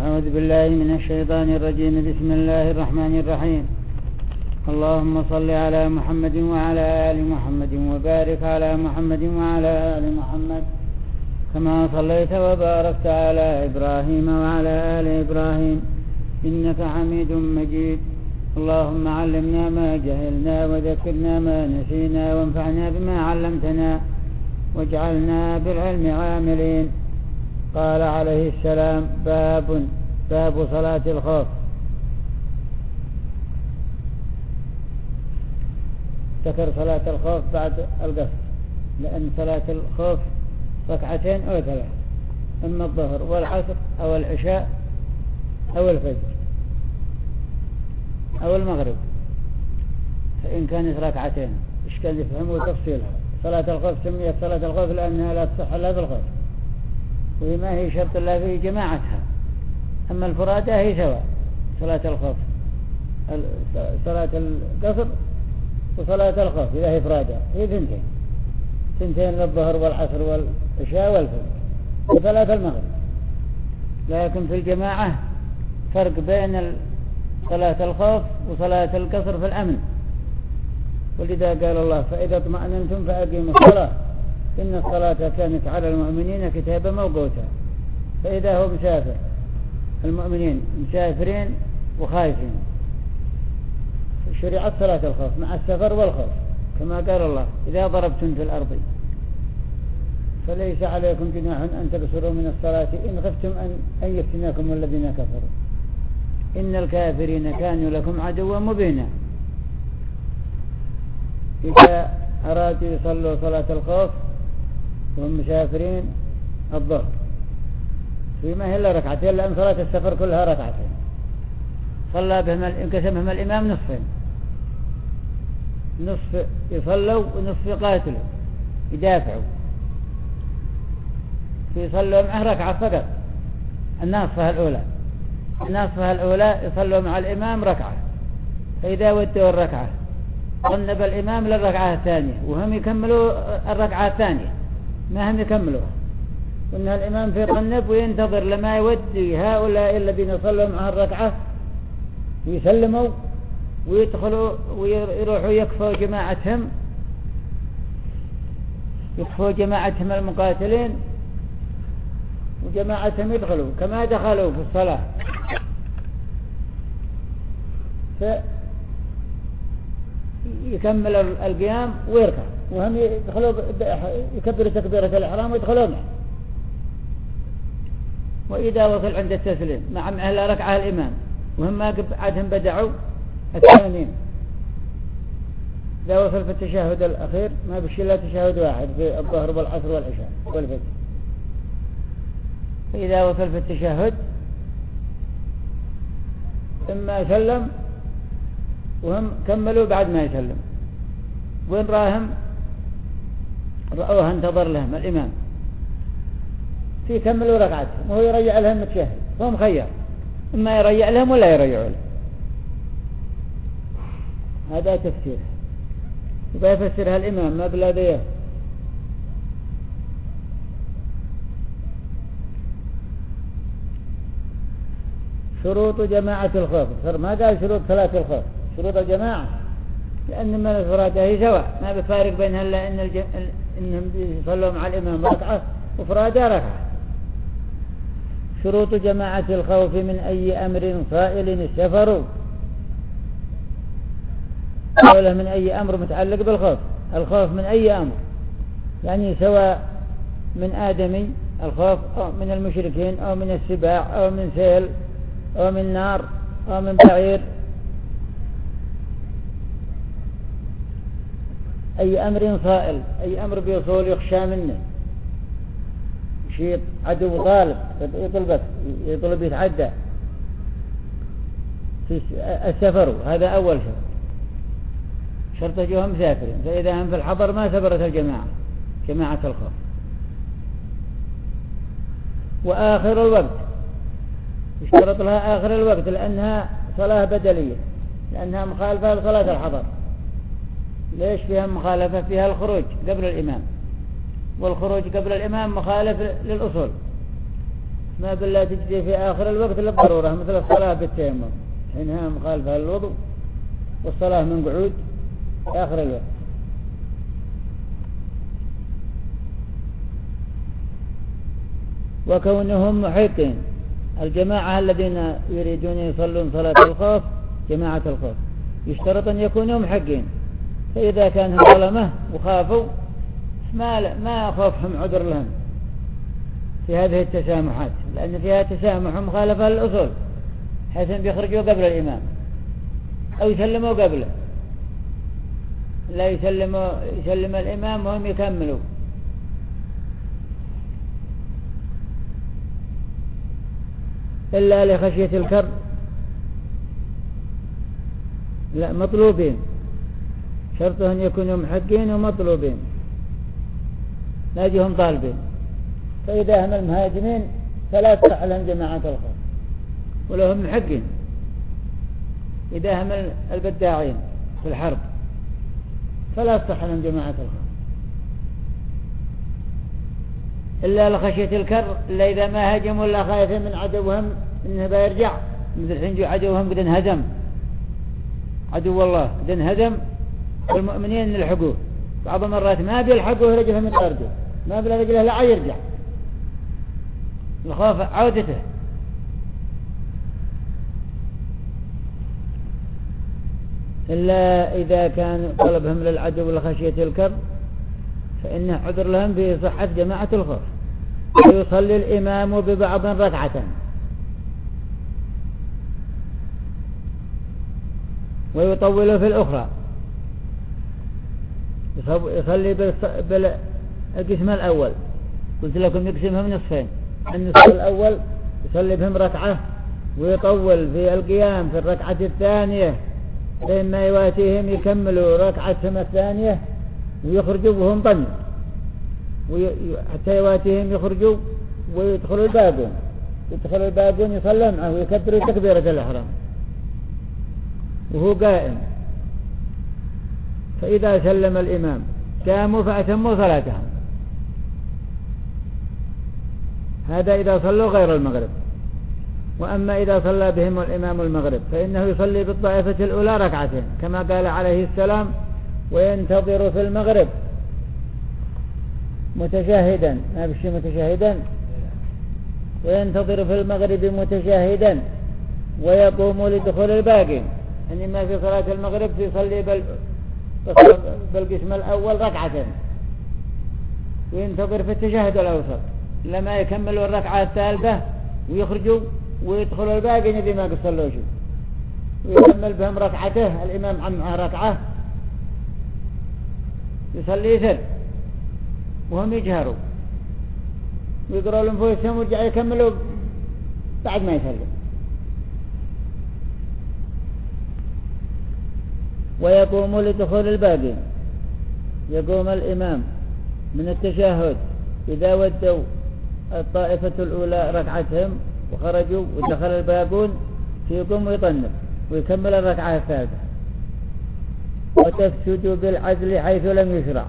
أعوذ بالله من الشيطان الرجيم. بسم الله الرحمن الرحيم. اللهم صل على محمد وعلى آل محمد وبارك على محمد وعلى آل محمد كما صليت وباركت على إبراهيم وعلى آل إبراهيم إنك حميد مجيد. اللهم علمنا ما جهلنا وذكرنا ما نسينا وانفعنا بما علمتنا واجعلنا بالعلم عاملين. قال عليه السلام: باب صلاة الخوف. ذكر صلاة الخوف بعد القصر، لأن صلاة الخوف ركعتين أو ثلاث، إما الظهر والعصر أو العشاء أو الفجر أو المغرب، فإن كانت ركعتين إيش كان يفهموا تفصيلها. صلاة الخوف سميت صلاة الخوف لأنها لا تصح إلا بالخوف، وهي ما هي شرط إلا في جماعتها. أما الفرادة هي سواء، صلاة الخوف صلاة القصر وصلاة الخوف إذا هي فرادة هي ثنتين للظهر والعصر والعشاء والفجر وثلاث المغرب. لكن في الجماعة فرق بين صلاة الخوف وصلاة القصر في الأمن. ولذا قال الله: فإذا اطمأننتم فأقيموا الصلاة إن الصلاة كانت على المؤمنين كتابا موقوتا. فإذا هو مسافر، المؤمنين مسافرين وخايفين، شرعت صلاة الخوف مع السفر والخوف، كما قال الله: إذا ضربتم في الأرض فليس عليكم جناح أن تقصروا من الصلاة إن خفتم أن يفتناكم الذين كفروا إن الكافرين كانوا لكم عدوا مبينا. إذا أرادوا يصلوا صلاة الخوف وهم مسافرين الظهر، فيما هي إلا ركعتين، لأن صلاة السفر كلها ركعتين. صلى بهم انقسمهم الإمام نصفين، نصف يصلوا ونصف يقاتلوا يدافعوا. فيصلوا معه ركعة فقط، الناصفة الأولى يصلوا مع الإمام ركعة، فإذا ودوا الركعة قنب الإمام للركعة الثانية وهم يكملوا الركعة الثانية، ما هم يكملوها، وإن الإمام في قنب وينتظر لما يودي هؤلاء الذين صلوا معه الركعة ويسلموا ويدخلوا ويروحوا يكفوا جماعتهم المقاتلين، وجماعتهم يدخلوا كما دخلوا في الصلاة، فيكمل القيام ويركع، وهم يدخلوا يكبروا تكبيرة الإحرام ويدخلوا معه. وإذا وصل عند التسليم مع أهل ركعة الإمام وهم ما عادهم بدعوا الثانيين، إذا وصل في التشهد الأخير ما بشي إلا تشهد واحد في الظهر والعصر والعشاء والفجر. فإذا وصل في التشهد إما يسلم وهم كملوا بعد ما يسلم، وين رأوها انتظر لهم الإمام في كملوا ركعتهم وهو يريع لهم التشهد، فهم خير إما يريع لهم ولا يريع لهم. هذا تفسير، يبقى يفسرها الإمام ما بلاديه. شروط جماعة الخوف، ما قال شروط صلاة الخوف، شروط الجماعة، لأن من الفرادة هي سواء، ما بفارق بينها إلا إنهم يصلوا مع الإمام ركعة وفرادة ركعة. شروط جماعة الخوف: من أي أمر صائل السفر. قوله من أي أمر متعلق بالخوف، الخوف من أي أمر، يعني سواء من آدمي الخوف أو من المشركين أو من السباع أو من سيل أو من نار أو من بعير، أي أمر صائل، أي أمر بيصول يخشى منه، شيء عدو طالب يطلب يتعدى في السفر، هذا أول شرط جوهم مسافرين. فإذا هم في الحضر ما سبرت جماعة الخوف. وآخر الوقت يشترط لها آخر الوقت، لأنها صلاة بدلية، لأنها مخالفة لصلاة الحضر. ليش فيها مخالفة؟ فيها الخروج قبل الإمام، والخروج قبل الإمام مخالف للأصول، ما بالله تجزي في آخر الوقت للضرورة، مثل الصلاة بالتيمم حينها مخالفة الوضوء، والصلاة من قعود في آخر الوقت. وكونهم محيطين، الجماعة الذين يريدون يصلون صلاة الخوف جماعة الخوف يشترط أن يكونوا محقين، فإذا كانوا ظلمة وخافوا ما خوفهم عذر لهم في هذه التسامحات، لأن فيها تسامح مخالفة للأصول، حيث بيخرجوا قبل الإمام أو يسلموا قبله، لا يسلم الإمام وهم يكملوا. إلا لخشية الكر، لا مطلوبين، شرطهم يكونوا محقين ومطلوبين، لا يجيهم طالبين. فإذا هم المهاجمين فلا تصح لهم جماعة الخوف، ولهم محقين. إذا هم البداعين في الحرب فلا تصح لهم جماعة الخوف، إلا لخشية الكر، إلا إذا ما هجموا إلا خايفين من عدوهم إنه بيرجع، مثل حين جو عدوهم قد انهزم، عدو الله قد انهزم والمؤمنين يلحقوه، بعض المرات ما بيلحقوه رجلهم يطاردوه، ما بلا رجله لا يرجع، الخوف عودته. إلا إذا كان طلبهم للعدو لخشية الكر فإنه عذر لهم في صحة جماعة الخوف. ويصلي الإمام ببعض ركعة، ويطول في الأخرى، يصلي بالقسم الأول، قلت لكم يقسمهم نصفين، النصف الأول يصلي بهم ركعة ويطول في القيام في الركعة الثانية لما يواتيهم يكملوا ركعتهم الثانية ويخرجوا وهم طنوا، حتى يواتيهم يخرجوا ويدخلوا الباقون يصلوا معه ويكبروا تكبيرة الإحرام وهو قائم. فإذا سلم الإمام قاموا فأتموا صلاتهم، هذا إذا صلوا غير المغرب. وأما إذا صلى بهم الإمام المغرب فإنه يصلي بالطائفة الأولى ركعتين، كما قال عليه السلام: وينتظر في المغرب متشاهدا، ما بشي متشاهدا، وينتظر في المغرب متشاهدا ويقوم لدخول الباقي، يعني ما في صلاة المغرب يصلي بالقسم الأول ركعتين وينتظر في التشهد الأوسط لما يكملوا الركعة الثالثة ويخرجوا ويدخلوا الباقي الذي ما قصلوا شيء، ويكمل بهم ركعته، الإمام معه ركعة يصلي ثلث وهم يجهروا ويقرأوا لنفوسهم ويرجعوا يكملوا بعد ما يسلم. ويقوم لدخول الباقي، يقوم الإمام من التشهد إذا ودوا الطائفة الأولى ركعتهم وخرجوا ودخل الباقون فيقوم ويطنب ويكمل الركعة الثالثة. وتسجد بالعدل حيث لم يشرع،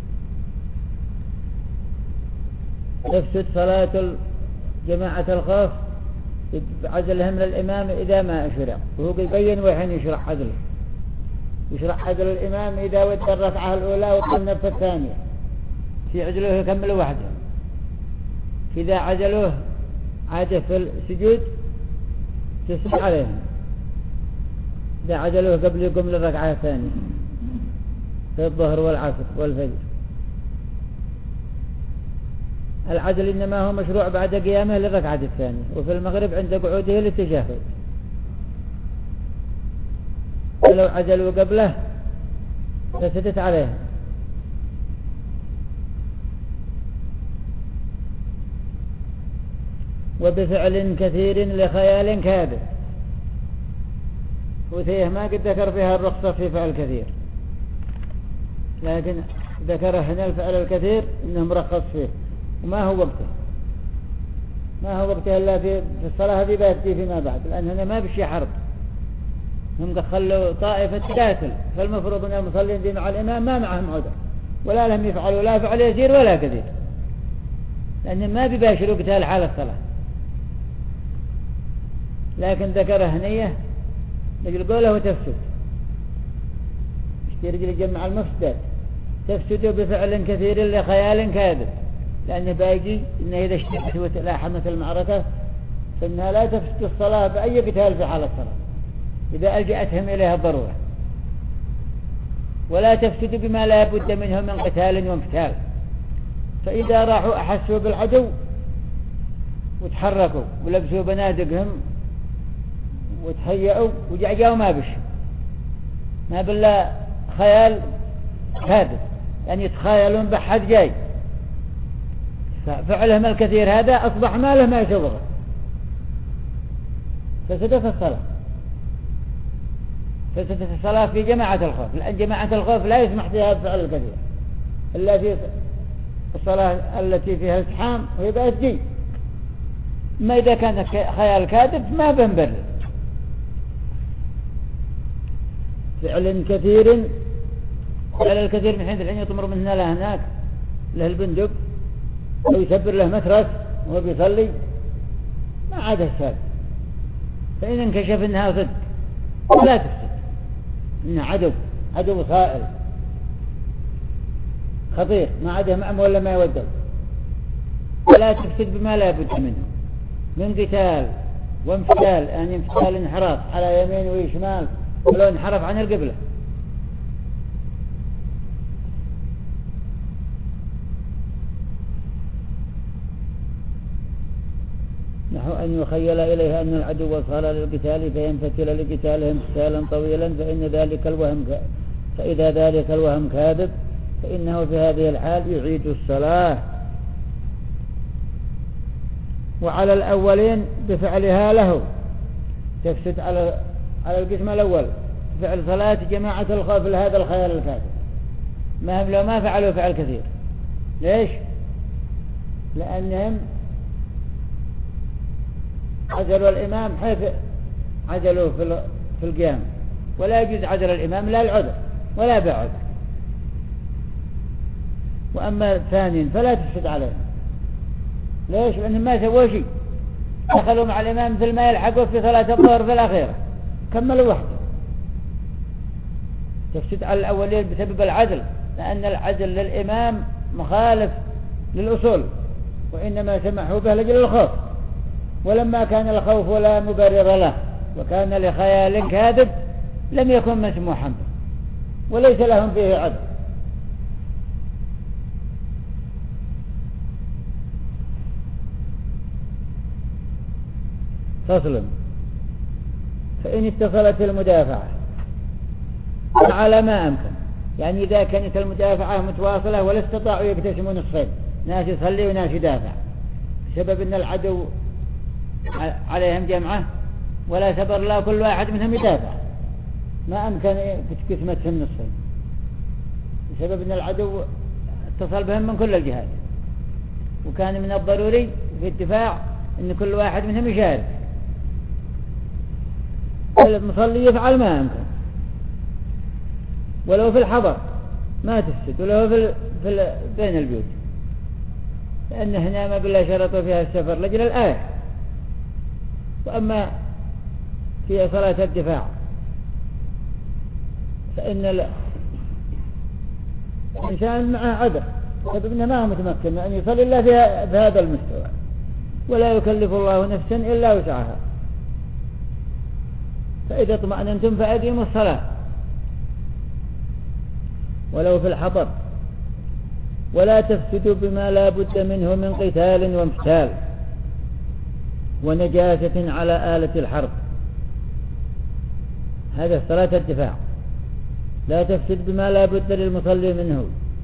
تفسد صلاة جماعة الخوف بعدلهم للإمام إذا ما شرع، وهو يبين وحين يشرع عدله. يشرع عدل الإمام إذا ود الركعة الأولى وطنب في الثانية في عدله يكمل وحده. إذا عدلوه عادة في السجود تسجد عليهم، إذا عدلوه قبل يقوم للركعة الثانية في الظهر والعصر والفجر. العدل إنما هو مشروع بعد قيامه للركعة الثانية، وفي المغرب عند قعوده للتشهد. ولو عدلوا قبله فسدت عليهم. وبفعل كثير لخيال كاذب، وثيه ما قد ذكر فيها الرخصة في فعل كثير، لكن ذكر هنا الفعل الكثير إنه مرخص فيه، وما هو وقته إلا في الصلاة هذه باتي فيما بعد، لأن هنا ما بشي حرب، هم دخلوا طائفة قاتل، فالمفروض أن المصلين دي مع الإمام ما معهم عذر، ولا لهم يفعلوا لا فعل يسير ولا كثير، لأنهم ما بيباشروا قتال حال الصلاة، لكن ذكرها نية لجل قوله تفسد، اشتري يجمع المفسدات، تفسد بفعل كثير لخيال كاذب، لأنه باقي إنه إذا اشتركت وتلاحمت المعركة فإنها لا تفسد الصلاة بأي قتال في حال الصلاة إذا ألجأتهم إليها الضرورة، ولا تفسد بما لا بد منه من قتال وانفتال. فإذا راحوا أحسوا بالعدو وتحركوا ولبسوا بنادقهم وتهيئوا وجاءوا ما بالله خيال كاذب، يعني يتخيلون بحد جاي، ففعلهم الكثير هذا أصبح ما له ما يسوغه، فسدت الصلاة. فسدت الصلاة في جماعة الخوف، لأن جماعة الخوف لا يسمح فيها بفعل الكثير إلا في الصلاة التي فيها الازحام وهي بأسجي. ما إذا كان خيال كاذب ما بنبرر. فعل كثير، فعل الكثير من حين الحين يطمر من هنا لهناك له البندق أو يسبر له مترس وهو بيصلي ما عاد السابق، فإن انكشف إنها صدق ولا تفسد، إنها عدو صائل خطير ما عاده مأم ولا ما يودل، ولا تفسد بما لا بد منه من قتال وانفتال، يعني انفتال انحراف على يمين وشمال ولو انحرف عن القبلة. نحو أن يخيل إليها أن العدو صار للقتال فينفتل لقتالهم قتالا طويلا، فإذا ذلك الوهم كاذب فإنه في هذه الحال يعيد الصلاة. وعلى الأولين بفعلها له تفسد على القسم الأول فعل صلاة جماعة الخوف لهذا الخيال الكاذب، ما هم لو ما فعلوا فعل كثير. ليش؟ لأنهم عجلوا الإمام حيث عجلوا في القيام، ولا يجوز عجل الإمام لا العذر ولا بعذر. وأما الثانيين فلا تفسد عليهم. ليش؟ لأنهم ما سووا شيء، دخلوا مع الإمام مثل ما يلحقوا في صلاة الظهر في الأخيرة كملوا وحده. تفسد على الأولين بسبب العدل، لأن العدل للإمام مخالف للأصول، وإنما سمحوا به لجل الخوف، ولما كان الخوف لا مبرر له وكان لخيال كاذب لم يكن مسموحا به وليس لهم فيه عدل. فصل. فإن اتصلت المدافعة على ما أمكن، يعني إذا كانت المدافعة متواصلة ولا استطاعوا يقتسموا نصفين، ناس يصلي وناس يدافع، بسبب أن العدو عليهم جمعة ولا سبر لا كل واحد منهم يدافع، ما أمكن قسمتهم نصفين بسبب أن العدو اتصل بهم من كل الجهات، وكان من الضروري في الدفاع أن كل واحد منهم يشارك. المصلي يفعل ما أمكن ولو في الحضر ما تفسد، ولو في بين البيوت، لأن هنا ما بالله شرطوا فيها السفر لجل الآية. وأما في صلاة الدفاع فإن الإنسان معه عذر سبب أنه ما هو متمكن أن يصلي إلا في هذا المستوى، ولا يكلف الله نفسا إلا وسعها. فإذا اطمأننتم فأقيموا الصلاة ولو في الحضر، ولا تفسدوا بما لا بد منه من قتال وانفتال ونجاسة على آلة الحرب. هذا صلاة الدفاع لا تفسد بما لا بد للمصلي منه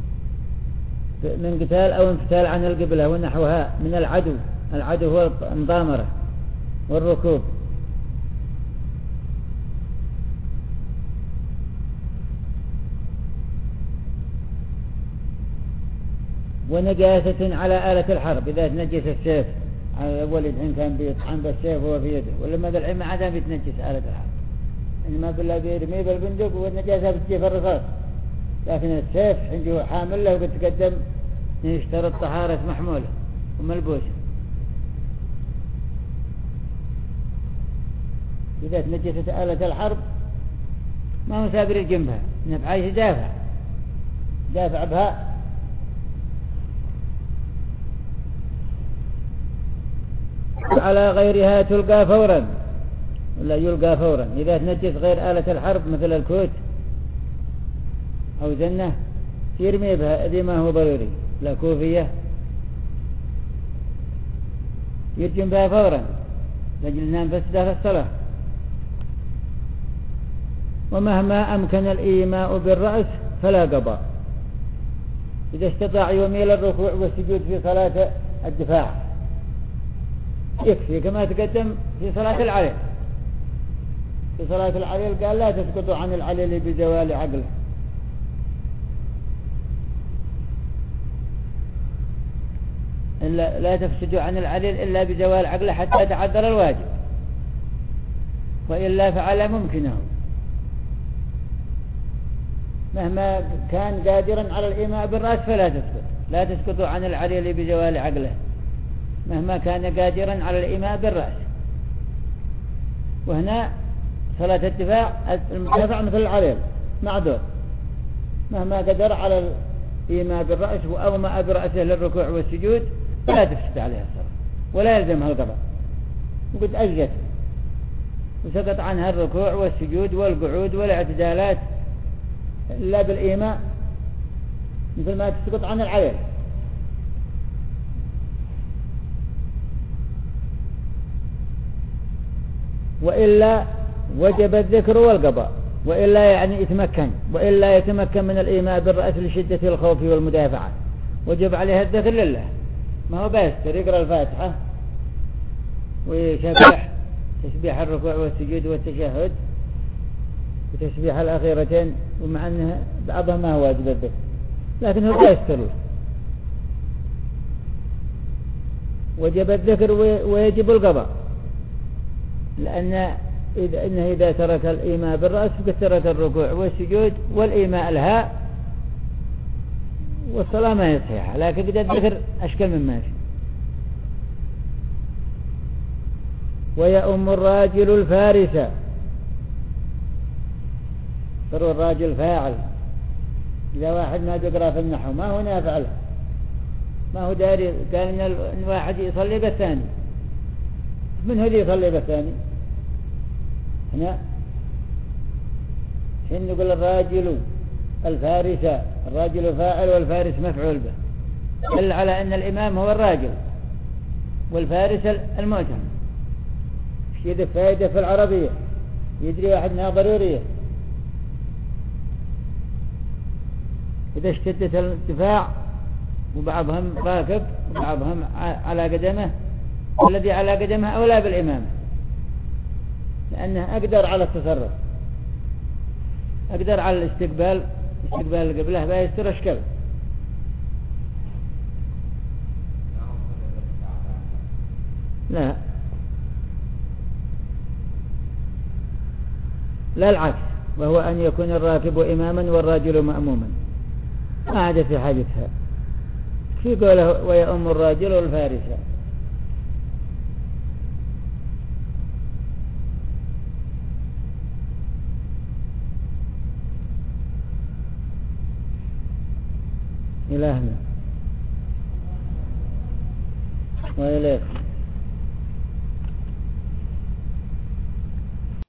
من قتال أو انفتال عن القبلة ونحوها من العدو. العدو هو المضامرة والركوب. ونجاسة على آلة الحرب، إذا تنجس السيف على الولد حين كان بيطعن بالسيف وهو في يده، ولما ذا الحين ما عاد بيتنجس آلة الحرب، إنما بالله بيرمي بالبندق والنجاسة بتجي في الرصاص، لكن السيف حين جوا حامل له وبتقدم يشترط طهارة محمولة وملبوسة. إذا تنجست آلة الحرب ما هو سابر جنبها، إنه بعايش دافع بها. على غيرها تلقى فورا ولا يلقى فورا. إذا تنجس غير آلة الحرب مثل الكوت أو زنة يرمي بها، إذا ما هو ضروري، لا كوفية يرجم بها فورا لأجل نام فسدها في الصلاة. ومهما أمكن الإيماء بالرأس فلا قضاء، إذا استطاع يميل الركوع والسجود في صلاة الدفاع يكفي، كما تقدم في صلاة العليل. في صلاة العليل قال لا تسقطوا عن العليل بزوال عقله، لا تفسدوا عن العليل إلا بزوال عقله حتى يتعذر الواجب، وإلا فعل ممكنه. مهما كان قادرا على الإيماء بالرأس فلا تسقط، لا تسقطوا عن العليل بزوال عقله، مهما كان قادرا على الإيماء بالرأس. وهنا صلاة الدفاع المدافع مثل العليل معذور، مهما قدر على الإيماء بالرأس وأومأ برأسه للركوع والسجود لا تفسد عليها الصلاة ولا يلزمها القضاء، وقد أجت وسقط عنها الركوع والسجود والقعود والاعتدالات إلا بالإيماء مثل ما تسقط عن العليل. وإلا وجب الذكر والقضاء، وإلا يعني يتمكن، وإلا يتمكن من الإيماء بالرأس لشدة الخوف والمدافعة وجب عليها الذكر لله، ما هو بيستر يقرأ الفاتحة ويسبح تسبيح الركوع والسجود والتشهد وتسبيح الأخيرتين، ومع أنها بعضها ما هو واجب الذكر لكن هو بيستر له. وجب الذكر ويجب القضاء، لأن إذا ترك الإيماء بالرأس فقد ترك الركوع والسجود والإيماء لها والصلاة ما هي صحيحة، لكن قد الذكر أشكل مما فيه. ويؤم الراجل الفارس، صار الراجل فاعل. إذا واحد ما يقرأ في النحو ما هو نافع له، ما هو داري، قال إن واحد يصلي بالثاني، من هو يصلي بالثاني؟ هنا حين نقول الراجل الفارس، الراجل فاعل والفارس مفعول به، دل على أن الإمام هو الراجل والفارس المؤتم. شيء فائدة في العربية يدري واحد انها ضرورية. إذا اشتدت الدفاع وبعضهم راكب وبعضهم على قدمه، والذي على قدمه أولى بالإمامة لأنه أقدر على التصرف، أقدر على استقبال القبلة بيستر أشكال. لا العكس، وهو أن يكون الراكب إماما والراجل مأموما، ما عاد في حاجتها في قوله ويؤم الراجل والفارس. إلهنا وإليكم.